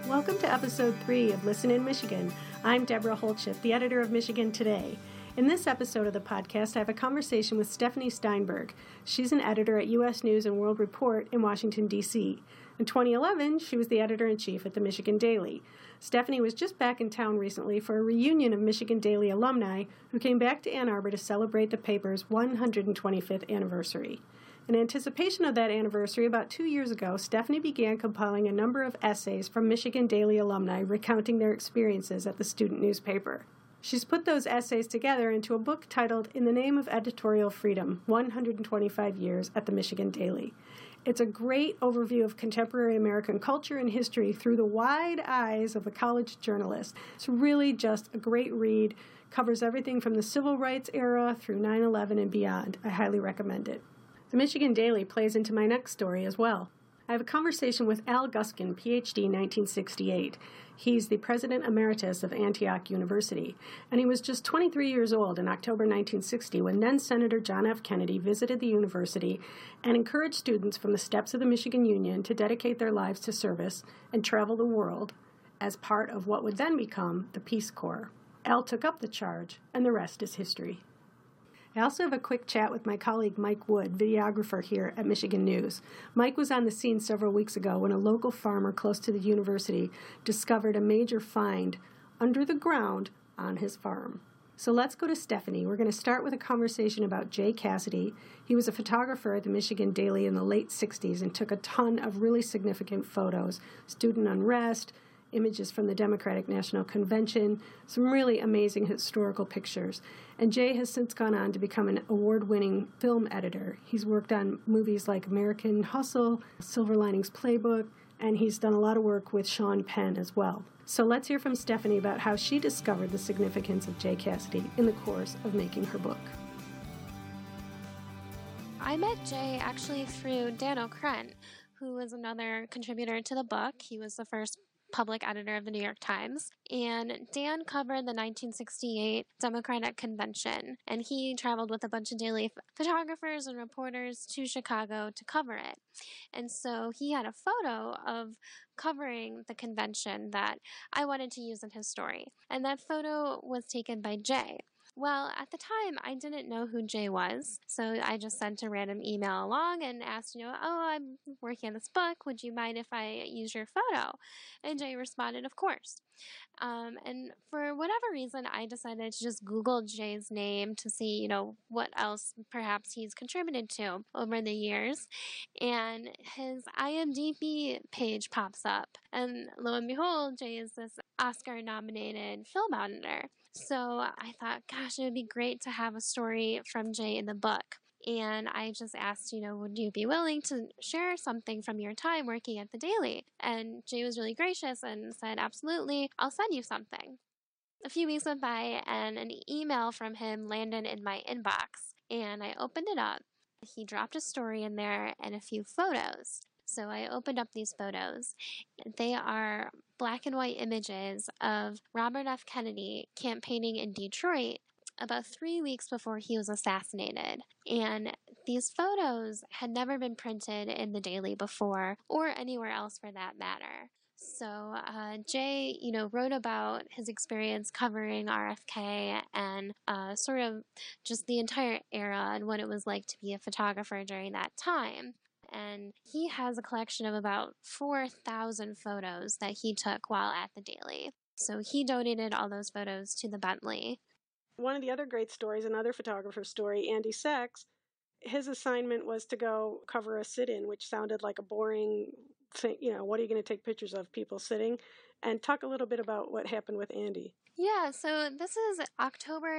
Welcome to episode 3 of Listen in Michigan. I'm Deborah Holtschiff, the editor of Michigan Today. In this episode of the podcast, I have a conversation with Stephanie Steinberg. She's an editor at U.S. News and World Report in Washington, D.C. In 2011, she was the editor-in-chief at the Michigan Daily. Stephanie was just back in town recently for a reunion of Michigan Daily alumni who came back to Ann Arbor to celebrate the paper's 125th anniversary. In anticipation of that anniversary, about 2 years ago, Stephanie began compiling a number of essays from Michigan Daily alumni recounting their experiences at the student newspaper. She's put those essays together into a book titled In the Name of Editorial Freedom, 125 Years at the Michigan Daily. It's a great overview of contemporary American culture and history through the wide eyes of a college journalist. It's really just a great read, covers everything from the civil rights era through 9/11 and beyond. I highly recommend it. The Michigan Daily plays into my next story as well. I have a conversation with Al Guskin, Ph.D., 1968. He's the president emeritus of Antioch University, and he was just 23 years old in October 1960 when then-Senator John F. Kennedy visited the university and encouraged students from the steps of the Michigan Union to dedicate their lives to service and travel the world as part of what would then become the Peace Corps. Al took up the charge, and the rest is history. I also have a quick chat with my colleague Mike Wood, videographer here at Michigan News. Mike was on the scene several weeks ago when a local farmer close to the university discovered a major find under the ground on his farm. So let's go to Stephanie. We're going to start with a conversation about Jay Cassidy. He was a photographer at the Michigan Daily in the late 60s and took a ton of really significant photos, student unrest, images from the Democratic National Convention, some really amazing historical pictures. And Jay has since gone on to become an award-winning film editor. He's worked on movies like American Hustle, Silver Linings Playbook, and he's done a lot of work with Sean Penn as well. So let's hear from Stephanie about how she discovered the significance of Jay Cassidy in the course of making her book. I met Jay actually through Dan O'Krent, who was another contributor to the book. He was the first public editor of the New York Times, and Dan covered the 1968 Democratic Convention, and he traveled with a bunch of daily photographers and reporters to Chicago to cover it. And so he had a photo of covering the convention that I wanted to use in his story, and that photo was taken by Jay. Well, at the time, I didn't know who Jay was, so I just sent a random email along and asked, I'm working on this book. Would you mind if I use your photo? And Jay responded, of course. And for whatever reason, I decided to just Google Jay's name to see, what else perhaps he's contributed to over the years. And his IMDb page pops up. And lo and behold, Jay is this Oscar-nominated film editor. So I thought, gosh, it would be great to have a story from Jay in the book. And I just asked, would you be willing to share something from your time working at the Daily? And Jay was really gracious and said, absolutely, I'll send you something. A few weeks went by and an email from him landed in my inbox. And I opened it up. He dropped a story in there and a few photos. So I opened up these photos. They are black and white images of Robert F. Kennedy campaigning in Detroit about 3 weeks before he was assassinated. And these photos had never been printed in the Daily before, or anywhere else for that matter. So Jay, wrote about his experience covering RFK and sort of just the entire era and what it was like to be a photographer during that time. And he has a collection of about 4,000 photos that he took while at the Daily. So he donated all those photos to the Bentley. One of the other great stories, another photographer's story, Andy Sachs, his assignment was to go cover a sit-in, which sounded like a boring thing. What are you going to take pictures of, people sitting? And talk a little bit about what happened with Andy. Yeah, so this is October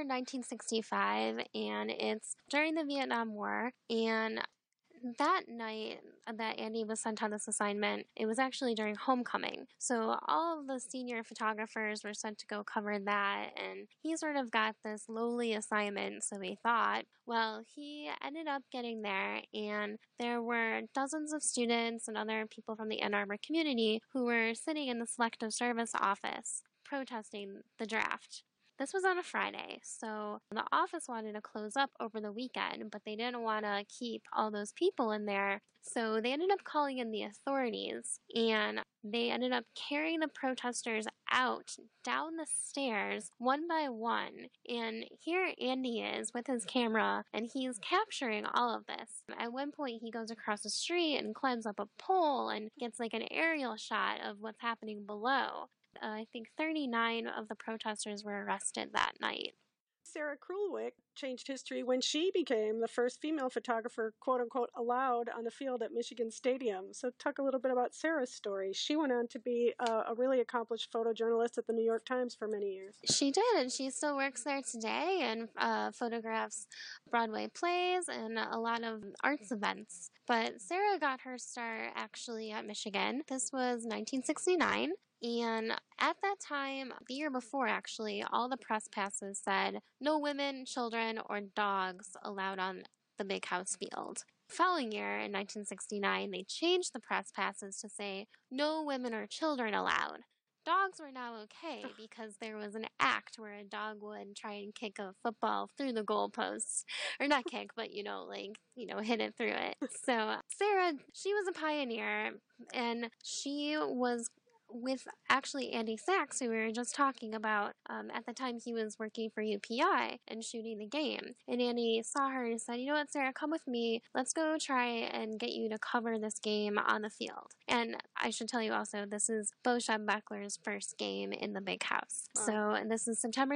1965, and it's during the Vietnam War, and that night that Andy was sent on this assignment, it was actually during homecoming. So all of the senior photographers were sent to go cover that, and he sort of got this lowly assignment, so he thought. Well, he ended up getting there, and there were dozens of students and other people from the Ann Arbor community who were sitting in the Selective Service office protesting the draft. This was on a Friday, so the office wanted to close up over the weekend, but they didn't want to keep all those people in there. So they ended up calling in the authorities, and they ended up carrying the protesters out down the stairs one by one. And here Andy is with his camera, and he's capturing all of this. At one point, he goes across the street and climbs up a pole and gets like an aerial shot of what's happening below. I think 39 of the protesters were arrested that night. Sarah Krulwick changed history when she became the first female photographer, quote unquote, allowed on the field at Michigan Stadium. So talk a little bit about Sarah's story. She went on to be a really accomplished photojournalist at the New York Times for many years. She did, and she still works there today and photographs Broadway plays and a lot of arts events. But Sarah got her start actually at Michigan. This was 1969. And at that time, the year before actually, all the press passes said no women, children, or dogs allowed on the big house field. The following year, in 1969, they changed the press passes to say no women or children allowed. Dogs were now okay because there was an act where a dog would try and kick a football through the goalposts. Or not kick, but, hit it through it. So Sarah, she was a pioneer, and she was with actually Andy Sachs, who we were just talking about. At the time, he was working for UPI and shooting the game. And Andy saw her and said, you know what, Sarah, come with me. Let's go try and get you to cover this game on the field. And I should tell you also, this is Bo Schembechler's first game in the big house. Wow. So this is September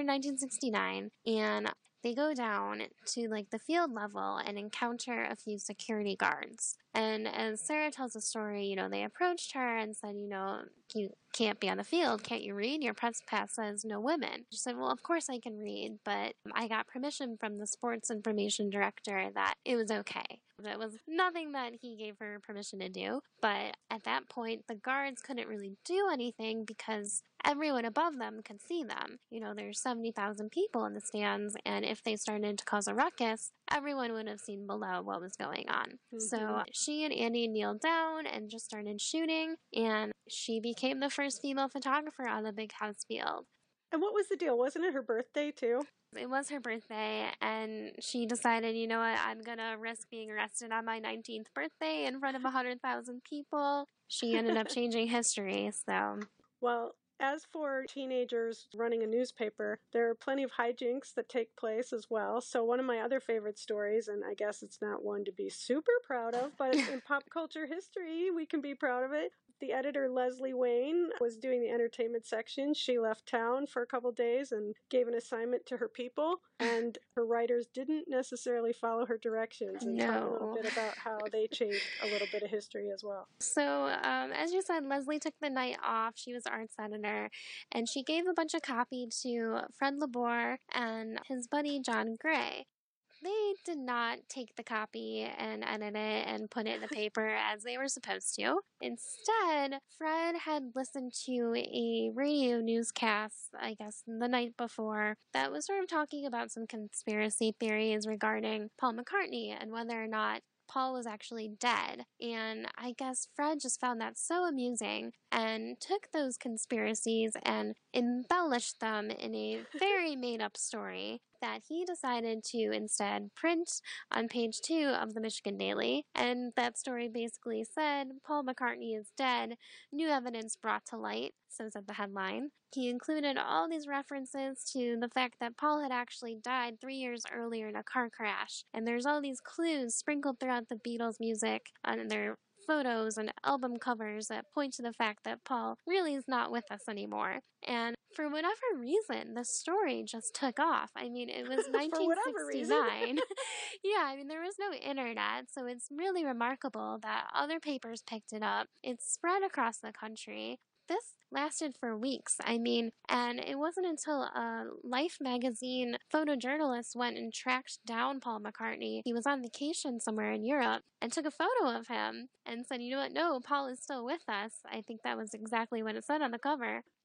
1969. And they go down to the field level and encounter a few security guards. And as Sarah tells the story, they approached her and said, you can't be on the field. Can't you read? Your press pass says no women. She said, well, of course I can read, but I got permission from the sports information director that it was okay. It was nothing that he gave her permission to do. But at that point, the guards couldn't really do anything because everyone above them could see them. There's 70,000 people in the stands, and if they started to cause a ruckus, everyone would have seen below what was going on. Mm-hmm. So she and Andy kneeled down and just started shooting, and she became the first female photographer on the big house field. And what was the deal? Wasn't it her birthday, too? It was her birthday, and she decided, you know what, I'm going to risk being arrested on my 19th birthday in front of 100,000 people. She ended up changing history, so. Well, as for teenagers running a newspaper, there are plenty of hijinks that take place as well. So one of my other favorite stories, and I guess it's not one to be super proud of, but in pop culture history, we can be proud of it. The editor, Leslie Wayne, was doing the entertainment section. She left town for a couple days and gave an assignment to her people, and her writers didn't necessarily follow her directions. And talk a little bit about how they changed a little bit of history as well. So, as you said, Leslie took the night off. She was arts editor, and she gave a bunch of copy to Fred Labor and his buddy, John Gray. They did not take the copy and edit it and put it in the paper as they were supposed to. Instead, Fred had listened to a radio newscast, I guess, the night before, that was sort of talking about some conspiracy theories regarding Paul McCartney and whether or not Paul was actually dead. And I guess Fred just found that so amusing and took those conspiracies and embellished them in a very made-up story that he decided to instead print on page 2 of the Michigan Daily. And that story basically said, Paul McCartney is dead, new evidence brought to light, so said the headline. He included all these references to the fact that Paul had actually died 3 years earlier in a car crash. And there's all these clues sprinkled throughout the Beatles' music and their photos and album covers that point to the fact that Paul really is not with us anymore. And for whatever reason, the story just took off. I mean, it was 1969. Yeah, I mean, there was no internet, so it's really remarkable that other papers picked it up. It spread across the country. This lasted for weeks. I mean, and it wasn't until a Life magazine photojournalist went and tracked down Paul McCartney. He was on vacation somewhere in Europe and took a photo of him and said, you know what, no, Paul is still with us. I think that was exactly what it said on the cover.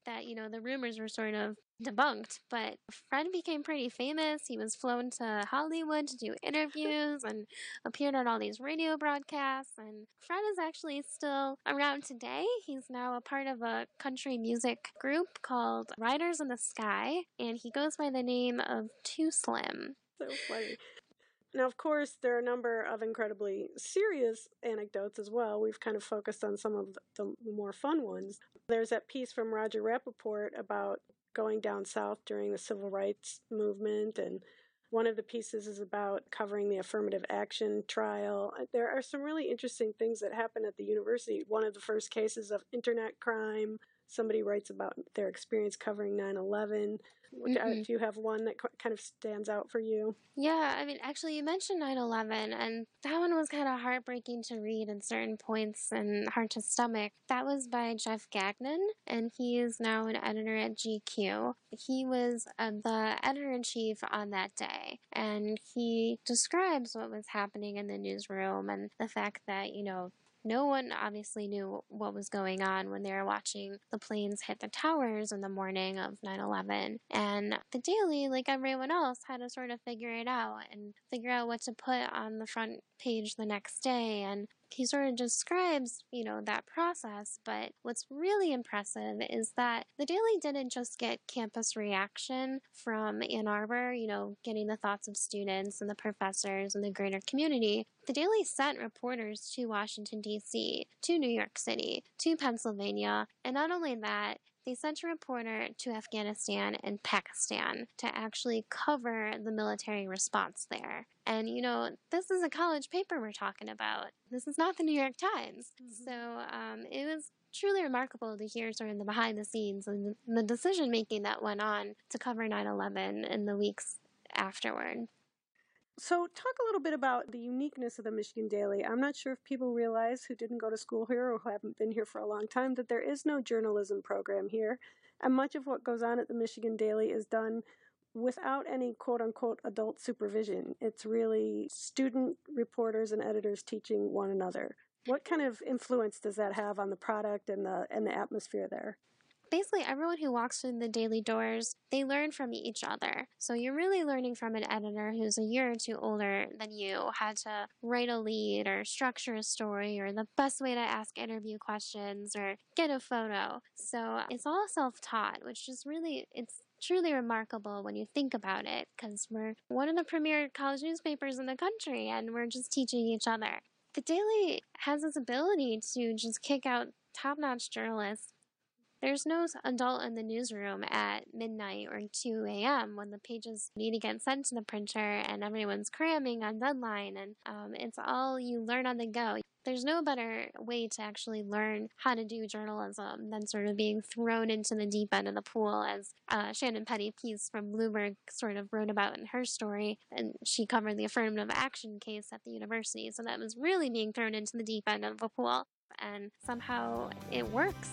that, the rumors were sort of debunked. But Fred became pretty famous. He was flown to Hollywood to do interviews and appeared on all these radio broadcasts. And Fred is actually still around today. He's now a part of a country music group called Riders in the Sky, and he goes by the name of Too Slim. So funny. Now, of course, there are a number of incredibly serious anecdotes as well. We've kind of focused on some of the more fun ones. There's that piece from Roger Rappaport about going down south during the civil rights movement, and one of the pieces is about covering the affirmative action trial. There are some really interesting things that happen at the university. One of the first cases of internet crime. Somebody writes about their experience covering 9/11. Do you have one that kind of stands out for you? Yeah, I mean, actually, you mentioned 9/11, and that one was kind of heartbreaking to read at certain points and hard to stomach. That was by Jeff Gagnon, and he is now an editor at GQ. He was the editor-in-chief on that day, and he describes what was happening in the newsroom and the fact that, no one obviously knew what was going on when they were watching the planes hit the towers in the morning of 9/11. And the Daily, like everyone else, had to sort of figure it out and figure out what to put on the front page the next day. And he sort of describes, that process. But what's really impressive is that the Daily didn't just get campus reaction from Ann Arbor, getting the thoughts of students and the professors and the greater community. The Daily sent reporters to Washington, D.C., to New York City, to Pennsylvania, and not only that, they sent a reporter to Afghanistan and Pakistan to actually cover the military response there. And, this is a college paper we're talking about. This is not the New York Times. So it was truly remarkable to hear sort of the behind the scenes and the decision making that went on to cover 9/11 in the weeks afterward. So talk a little bit about the uniqueness of the Michigan Daily. I'm not sure if people realize who didn't go to school here or who haven't been here for a long time that there is no journalism program here. And much of what goes on at the Michigan Daily is done without any quote-unquote adult supervision. It's really student reporters and editors teaching one another. What kind of influence does that have on the product and the atmosphere there? Basically, everyone who walks through the Daily doors, they learn from each other. So you're really learning from an editor who's a year or two older than you, had to write a lead or structure a story or the best way to ask interview questions or get a photo. So it's all self-taught, which is really, it's truly remarkable when you think about it, because we're one of the premier college newspapers in the country and we're just teaching each other. The Daily has this ability to just kick out top-notch journalists. There's no adult in the newsroom at midnight or 2 a.m. when the pages need to get sent to the printer and everyone's cramming on deadline, and it's all you learn on the go. There's no better way to actually learn how to do journalism than sort of being thrown into the deep end of the pool, as Shannon Petty-Peace from Bloomberg sort of wrote about in her story, and she covered the affirmative action case at the university, so that was really being thrown into the deep end of the pool, and somehow it works.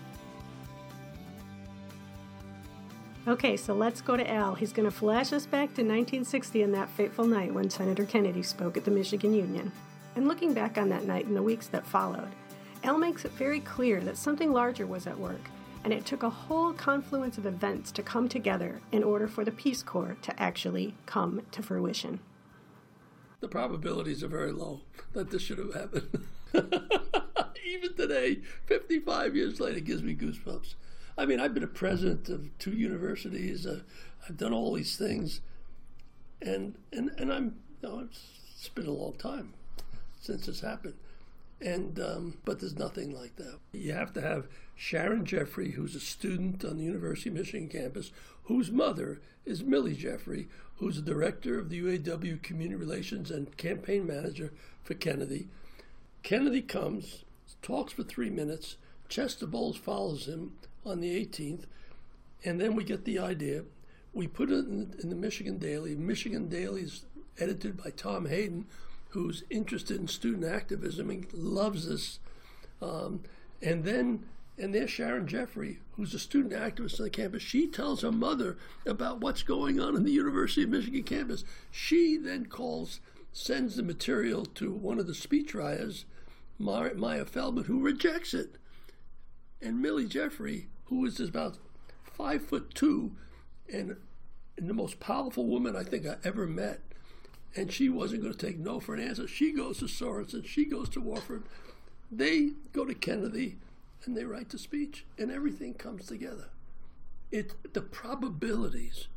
Okay, so let's go to Al. He's going to flash us back to 1960 and that fateful night when Senator Kennedy spoke at the Michigan Union. And looking back on that night and the weeks that followed, Al makes it very clear that something larger was at work, and it took a whole confluence of events to come together in order for the Peace Corps to actually come to fruition. The probabilities are very low that this should have happened. Even today, 55 years later, it gives me goosebumps. I mean, I've been a president of 2 universities. I've done all these things, and I'm, it's been a long time since this happened, but there's nothing like that. You have to have Sharon Jeffrey, who's a student on the University of Michigan campus, whose mother is Millie Jeffrey, who's the director of the UAW Community Relations and campaign manager for Kennedy. Kennedy comes, talks for 3 minutes. Chester Bowles follows him on the 18th, and then we get the idea. We put it in the Michigan Daily. Michigan Daily is edited by Tom Hayden, who's interested in student activism and loves this. And there's Sharon Jeffrey, who's a student activist on the campus. She tells her mother about what's going on in the University of Michigan campus. She then sends the material to one of the speechwriters, Maya Feldman, who rejects it. And Millie Jeffrey, who was about 5'2" and the most powerful woman I think I ever met, and she wasn't going to take no for an answer. She goes to Sorensen, she goes to Wofford. They go to Kennedy, and they write the speech, and everything comes together. The probabilities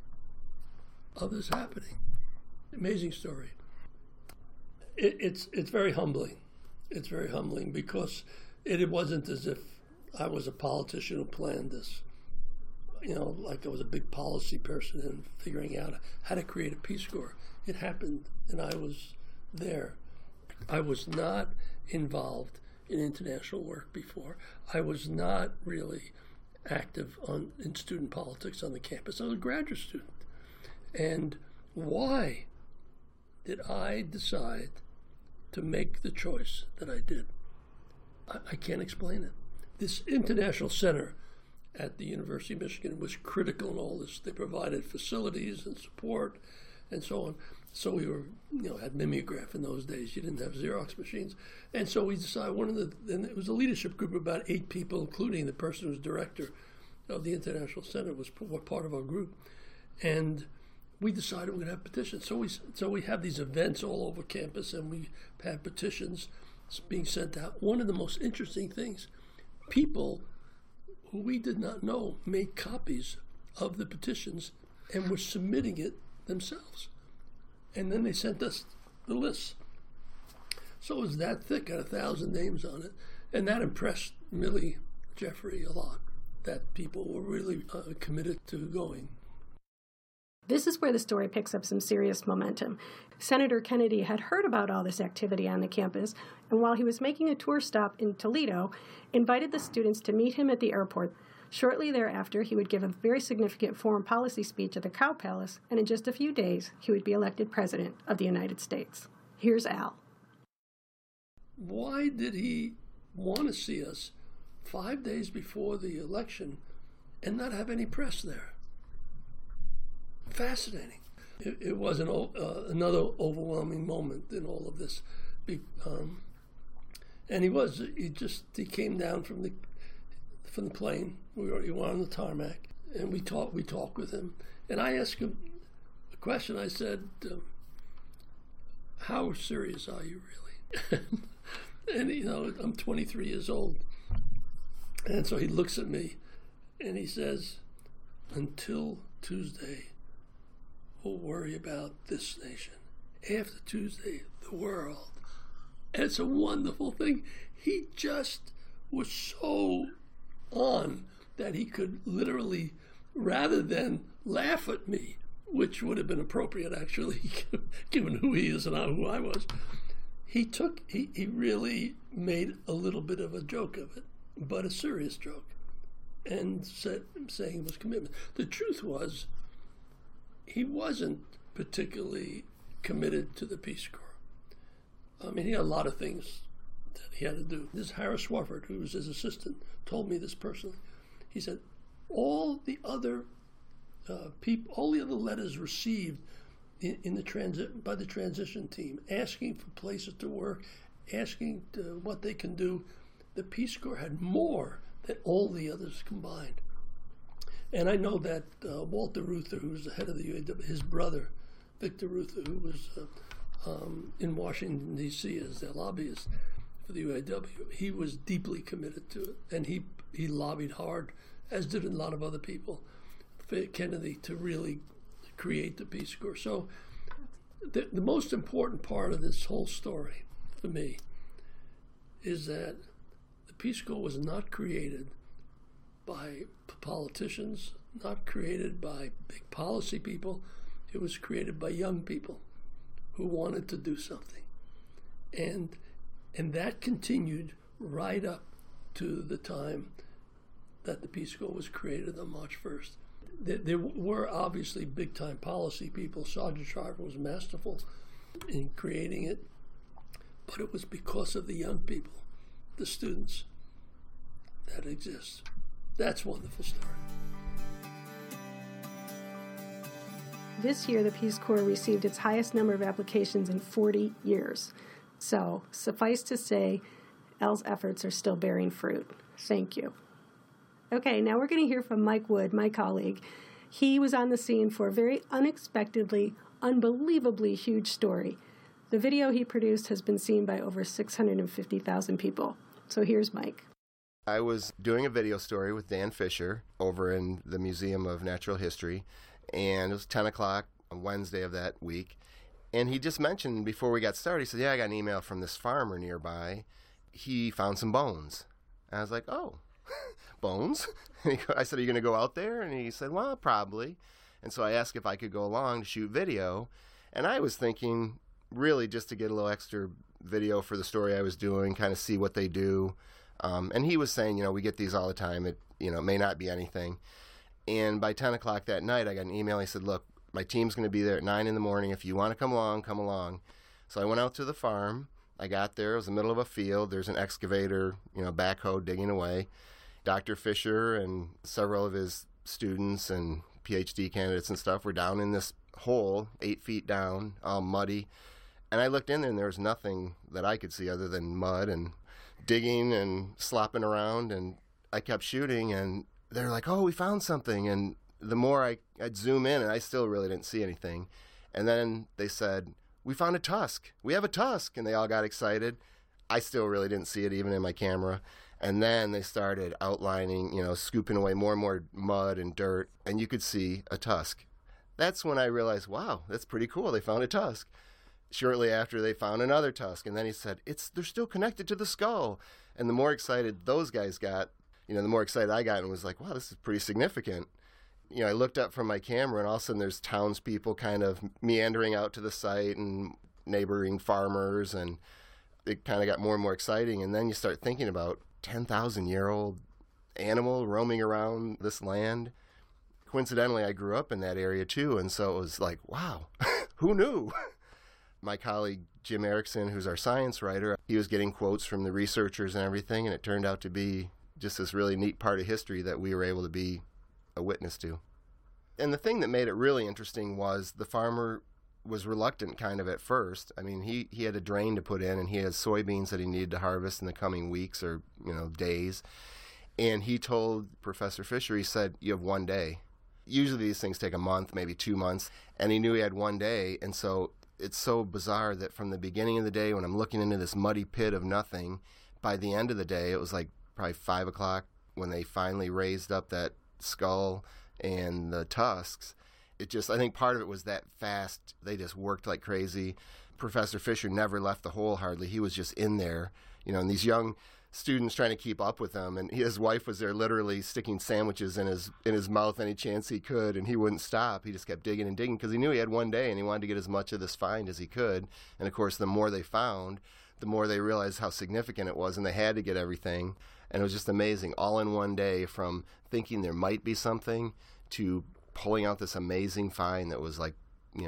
of this happening. Amazing story. It's very humbling. It's very humbling because it wasn't as if I was a politician who planned this. Like I was a big policy person and figuring out how to create a Peace Corps. It happened, and I was there. I was not involved in international work before. I was not really active in student politics on the campus. I was a graduate student. And why did I decide to make the choice that I did? I can't explain it. This International Center at the University of Michigan was critical in all this. They provided facilities and support and so on. So we were, had mimeograph in those days. You didn't have Xerox machines. And so we decided and it was a leadership group of about 8 people, including the person who was director of the International Center was part of our group. And we decided we're going to have petitions. So we have these events all over campus, and we had petitions being sent out. One of the most interesting things, people who we did not know made copies of the petitions and were submitting it themselves. And then they sent us the list. So it was that thick, had 1,000 names on it. And that impressed Millie Jeffrey a lot, that people were really committed to going. This is where the story picks up some serious momentum. Senator Kennedy had heard about all this activity on the campus, and while he was making a tour stop in Toledo, invited the students to meet him at the airport. Shortly thereafter, he would give a very significant foreign policy speech at the Cow Palace, and in just a few days, he would be elected President of the United States. Here's Al. Why did he want to see us 5 days before the election and not have any press there? Fascinating. It was another overwhelming moment in all of this. And he came down from the plane. We were on the tarmac, and we talked with him. And I asked him a question. I said, how serious are you really? And I'm 23 years old. And so he looks at me and he says, until Tuesday, we'll worry about this nation. After Tuesday, the world. And it's a wonderful thing. He just was so on that he could literally, rather than laugh at me, which would have been appropriate actually, given who he is and who I was, he really made a little bit of a joke of it, but a serious joke, and saying it was commitment. The truth was, he wasn't particularly committed to the Peace Corps. I mean, he had a lot of things that he had to do. This Harris Wofford, who was his assistant, told me this personally. He said, all the other letters received by the transition team, asking for places to work, asking what they can do, the Peace Corps had more than all the others combined. And I know that Walter Reuther, who was the head of the UAW, his brother, Victor Reuther, who was in Washington, D.C. as their lobbyist for the UAW, he was deeply committed to it. And he lobbied hard, as did a lot of other people, for Kennedy to really create the Peace Corps. So the most important part of this whole story for me is that the Peace Corps was not created by politicians, not created by big policy people. It was created by young people who wanted to do something. And that continued right up to the time that the Peace Corps was created on March 1st. There were obviously big-time policy people. Sergeant Sharp was masterful in creating it, but it was because of the young people, the students, that exist. That's a wonderful story. This year, the Peace Corps received its highest number of applications in 40 years. So, suffice to say, Elle's efforts are still bearing fruit. Thank you. Okay, now we're going to hear from Mike Wood, my colleague. He was on the scene for a very unexpectedly, unbelievably huge story. The video he produced has been seen by over 650,000 people. So here's Mike. I was doing a video story with Dan Fisher over in the Museum of Natural History, and it was 10 o'clock on Wednesday of that week. And he just mentioned before we got started, he said, yeah, I got an email from this farmer nearby. He found some bones. And I was like, oh, bones? I said, are you going to go out there? And he said, well, probably. And so I asked if I could go along to shoot video. And I was thinking really just to get a little extra video for the story I was doing, kind of see what they do. And he was saying, we get these all the time. It may not be anything. And by 10 o'clock that night, I got an email. He said, look, my team's going to be there at 9 in the morning. If you want to come along, come along. So I went out to the farm. I got there. It was the middle of a field. There's an excavator, backhoe digging away. Dr. Fisher and several of his students and PhD candidates and stuff were down in this hole, 8 feet down, all muddy. And I looked in there, and there was nothing that I could see other than mud and digging and slopping around. And I kept shooting, and they're like, oh, we found something. And the more I'd zoom in, and I still really didn't see anything. And then they said, we found a tusk. We have a tusk. And they all got excited. I still really didn't see it, even in my camera. And then they started outlining, scooping away more and more mud and dirt, and you could see a tusk. That's when I realized, wow, that's pretty cool. They found a tusk. Shortly after, they found another tusk, and then he said, they're still connected to the skull. And the more excited those guys got, the more excited I got and was like, wow, this is pretty significant. I looked up from my camera, and all of a sudden there's townspeople kind of meandering out to the site and neighboring farmers, and it kind of got more and more exciting. And then you start thinking about 10,000-year-old animal roaming around this land. Coincidentally, I grew up in that area too, and so it was like, wow, who knew? My colleague Jim Erickson, who's our science writer, he was getting quotes from the researchers and everything, and it turned out to be just this really neat part of history that we were able to be a witness to. And the thing that made it really interesting was the farmer was reluctant kind of at first. I mean, he had a drain to put in, and he has soybeans that he needed to harvest in the coming weeks or, days. And he told Professor Fisher, he said, you have 1 day. Usually these things take a month, maybe 2 months. And he knew he had 1 day. And so it's so bizarre that from the beginning of the day, when I'm looking into this muddy pit of nothing, by the end of the day, it was like probably 5 o'clock when they finally raised up that skull and the tusks. I think part of it was that fast. They just worked like crazy. Professor Fisher never left the hole hardly. He was just in there, and these young students trying to keep up with him. And his wife was there literally sticking sandwiches in his mouth any chance he could, and he wouldn't stop. He just kept digging and digging because he knew he had 1 day, and he wanted to get as much of this find as he could. And, of course, the more they found, the more they realized how significant it was, and they had to get everything. And it was just amazing, all in 1 day, from thinking there might be something to pulling out this amazing find that was like,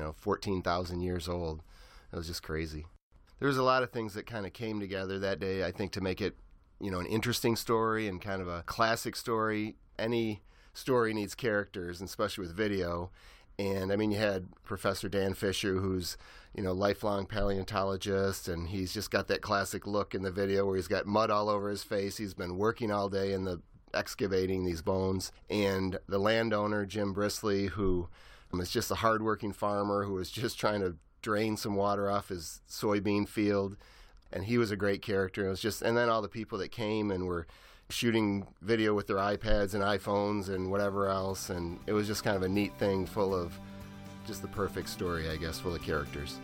14,000 years old. It was just crazy. There was a lot of things that kind of came together that day, I think, to make it, an interesting story and kind of a classic story. Any story needs characters, and especially with video. And, I mean, you had Professor Dan Fisher, who's, lifelong paleontologist, and he's just got that classic look in the video where he's got mud all over his face. He's been working all day in the excavating these bones. And the landowner, Jim Brisley, who is just a hardworking farmer who was just trying to drain some water off his soybean field. And he was a great character. It was just, and then all the people that came and were shooting video with their iPads and iPhones and whatever else. And it was just kind of a neat thing full of just the perfect story, I guess, full of characters.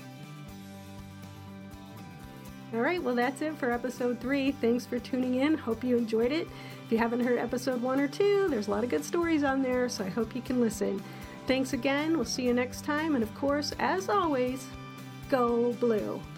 All right, well, that's it for episode 3. Thanks for tuning in. Hope you enjoyed it. If you haven't heard episode 1 or 2, there's a lot of good stories on there, so I hope you can listen. Thanks again. We'll see you next time. And of course, as always, go blue.